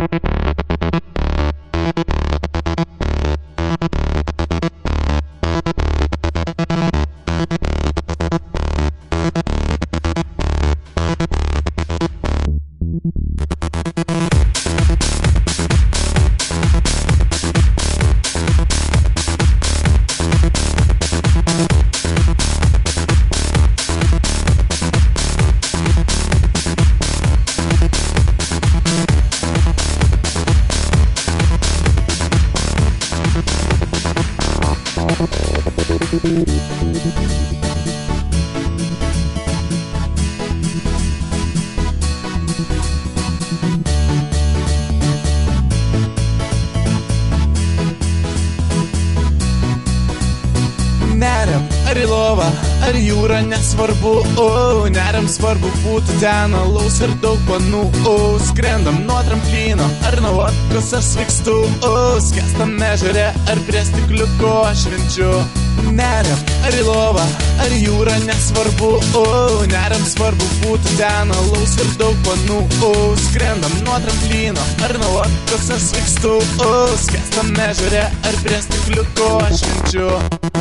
Neriam, ar į lovą, ar jūra, nesvarbu, neriam svarbu būtų ten alaus ir daug panų, skrendam nuo tramplyno, ar nuo vodkos aš svykstu, skęstam ežere, ar prie stikliuko aš švenčiu. Neriam, ar į lovą, ar jūra, nesvarbu, neriam svarbu būtų ten alaus ir daug panų, skrendam nuo tramplyno, ar nuo vodkos aš svykstu, skęstam ežere, ar prie stikliuko aš švenčiu.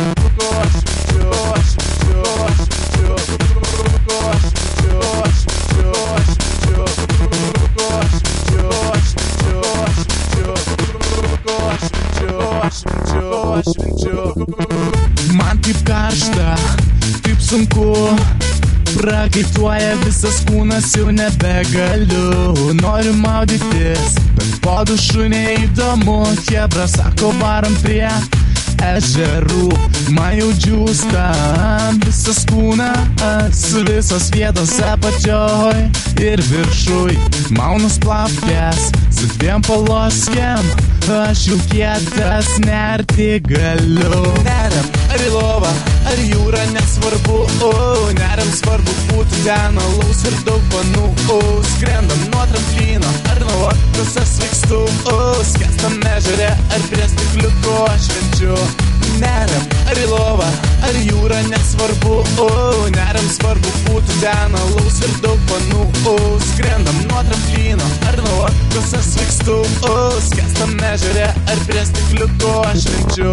Man taip karšta, taip sunku, prakaituoja visas kūnas, jau nebegaliu. Noriu maudytis, bet po dušu neįdomu. Chebra sako, varom prie ežerų, man jau džiūsta visas kūnas, visos vietos apačioj ir viršuj. Maunus plapkės su dviem paloskiam, aš jau kietas, nerti galiu. Neriam, ar į lovą, ar jūra, nesvarbu, neriam svarbu būtų ten alaus ir daug panų, skrendam nuo tramplyno, ar nuo vodkos aš svykstu, skęstam ežere, ar prie stikliuko aš švenčiu. Neriam, ar į lovą, ar jūra, nesvarbu, neriam svarbu būtų ten alaus ir daug panų, skrendam nuo tramplyno, ar nuo vodkos aš svykstu, skęstam ežere, ar prie stikliuko aš švenčiu.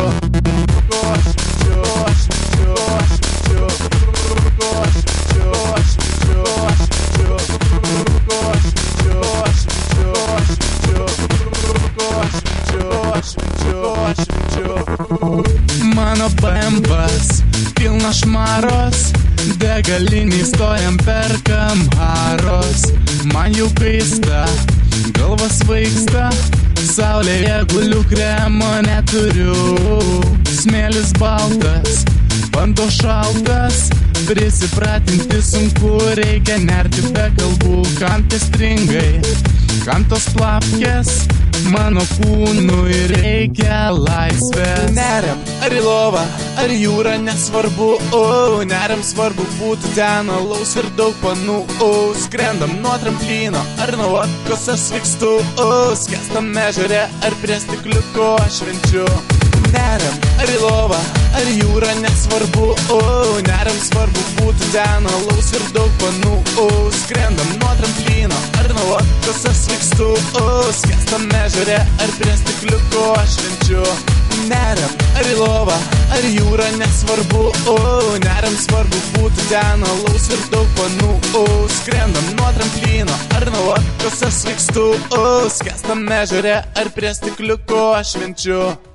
Mano BMWs pilna šmaros, degalinį stojam, perkam haros. Man jau kaista, galva svaigsta, saulėje guliu, kremo neturiu. Smėlis baltas, vanduo šaltas, prisipratinti sunku, reikia nerti be kalbų. Kam tie stringai, kam tos plapkės, mano kūnui reikia laisvės. Neriam, ar į lovą, ar jūra, nesvarbu, neriam svarbu būtų ten alaus ir daug panų, skrendam nuo tramplyno, ar nuo vodkos aš svykstu, skęstam ežere, ar prie stikliuko aš švenčiu. Neriam, ar į lovą, ar jūra, nesvarbu, neriam svarbu būtų ten alaus ir daug panų, skrendam nuo tramplyno, ar nuo vodkos aš svykstu, skęstam ežere, ar prie stikliuko aš švenčiu. Neriam, ar į lovą, ar jūra, nesvarbu, neriam svarbu būtų ten alaus ir daug panų, skrendam nuo tramplyno, ar nuo vodkos aš svykstu, skęstam ežere, ar prie stikliuko aš švenčiu.